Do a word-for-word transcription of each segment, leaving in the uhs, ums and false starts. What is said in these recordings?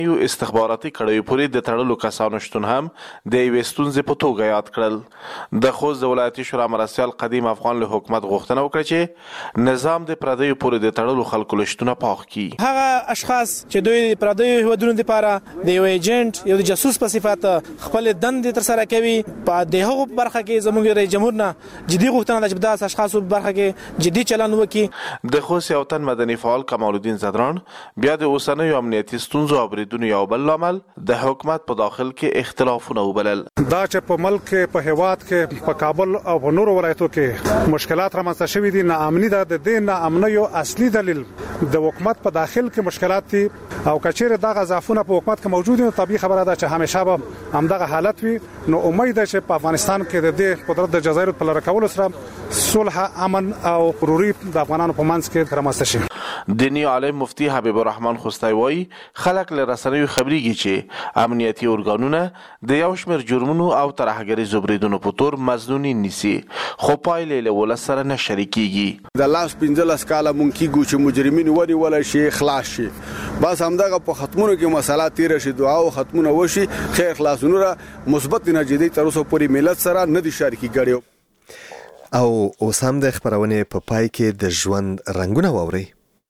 یو استخباراتي کړیو پورې د تړلو کسانو شتون هم د یوې ستونزې په توګه یاد کړل. د خوست د ولایتي شورا مرستیال قدیم افغان له حکومت غوښتنه وکړه چې نظام د پردیو پورې د تړلو خلکو له شتونه پاک کړي. هغه اشخاص چې دوی د پردیو هیوادونو لپاره د یو ایجنټ یو د جاسوس په صفت خپل دندې ترسره کوي، په د هغو برخه کې زموږ رئیس جمهور نه جدي غوښتنه ده چې داسې اشخاصو په برخه کې جدي چلند وکړي. د خوست یو تن مدني فعال کمال الدین زدران بیا د اوسنیو امنیتي ستونزو او بریدونو یو بل لامل د حکومت په داخل کې اختلافونه وبلل. دا چې په ملک کې په هیواد کې په کابل او په نورو ولایتو کې مشکلات رامنځته شوي دي، ناامني ده. د دې ناامنۍ یو اصلي دلیل د حکومت په داخل کې مشکلات دي او کچېره دغه ضعفونه په حکومت کې موجود دي. طبيعي خبره ده چې همیشه به همدغه حالت وي. نو امید ده چې په افغانستان کې د دې قدرت د جزایر په لاره کولو سره صلح، امن او وروري د افغانانو په منځ کې رامنځته شي. دینی عالم مفتی حبیب الرحمن خوستی وایي خلک له رسنیو خبرېږي چې امنیتي ارګانونه د یو شمېر جرمونو او ترهګریزو بریدونو په تور مظنونین نیسي، خو پایلې له ولس سره نه شریکېږي. د لاس پنځلس کاله مونږ کېږو چې مجرمین ونیولی شي، خلاص شي. بس همدغه په ختمونو کې مسله تېره شي، دعا او ختمونه وشي، خیر خلاصونو را مثبت نتیجې تر اوسه پورې ملت سره نه دي شریکې کړي. او اوس هم د خپرونې په پای کې د ژوند رنګونه واورئ.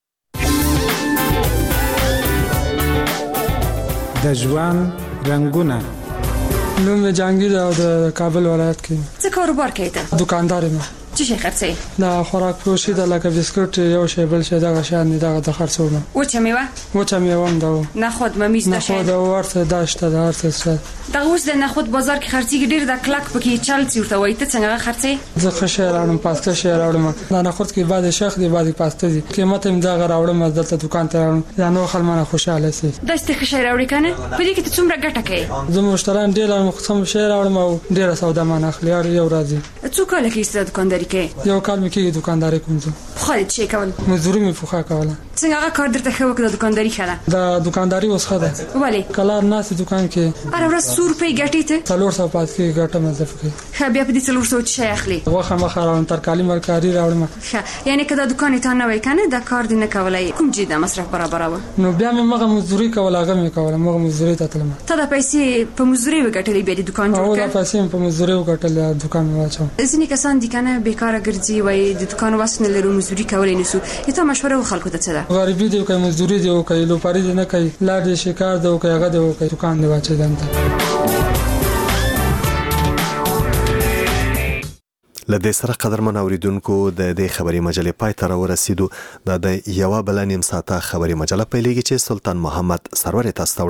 د ژوند رنګونه. نوم جهانگیر او د کابل ولایت کې. څه کاروبار کوي ته؟ دکاندار یم. څه شي خرڅې؟ د خوراک فروشي د لکه بسکټ یو شی بل شی دغه شان دغه د خرڅوم. وچه میوه؟ وچه میوه هم ده. نخود ممیز ده شي؟ نخود او ورته داشته د هرڅه څه. دا اوس د نخود بازار کې خرڅېږي ډېر د کلک پکې چل څورته وای ته څنګه خرڅې؟ زه ښه شی راوړم، پاسته شی راوړم. دا نخود کې بعد شیخ دی بعد پاسته دي. قیمت هم دغه راوړم دلته دکان ته راوړم. دا نو خلمانه خوشاله سي. دا ست ښه شی راوړی کنه؟ په دې کې ته څومره ګټه کوي؟ زه مشتریان ډېر مخصم شی راوړم او ډېر سودا مان اخلي یو راځي. څو کال کې ست دکانداري کوي؟ یو کال مې کې دکانداري کوم زه. خو دې شي کول؟ مزدوري مې فوخه کوله. څنګه هغه کار درته خو وکړه دکانداري خاله؟ دا دکانداري اوس خده. ولی؟ کلار ناس دکان کې. اره ورځ څو روپۍ ګټې ته؟ څلور سوه پات کې ګټه مزف کې. ښه بیا په دې څلور سوه شي اخلي. واخه مخه راوړم ترکاري مرکاري راوړم. ښه یعنی کدا دکان ته نه وای کنه دا کار دې نه کولای کوم جدا مصرف برابر و. نو بیا مې مغه مزدوري کوله هغه مې کوله مغه مزدوري ته تلم. ته د پیسې په مزدوري وګټلې بیا د دکان جوړ کړ؟ او د پیسې په مزدوري وګټلې دکان واچو. ځینې کسان دي کنه بیکاره ګرځي وای د دکان واسنه لرو مزدوري کولای نسو. ته مشوره خلکو ته څه ده؟ غریبي دی کوي مزدوري دی کوي لوپاري دی نه کوي لاړ دي شکار دی کوي هغه دی کوي دکان دی واچي دنده. لدې سره قدرمن اوریدونکو د دې خبري مجلې پای ته ورسېدو. دا د یو بل نیم ساعته خبري مجله پیلېږي چې سلطان محمد سرور تاسو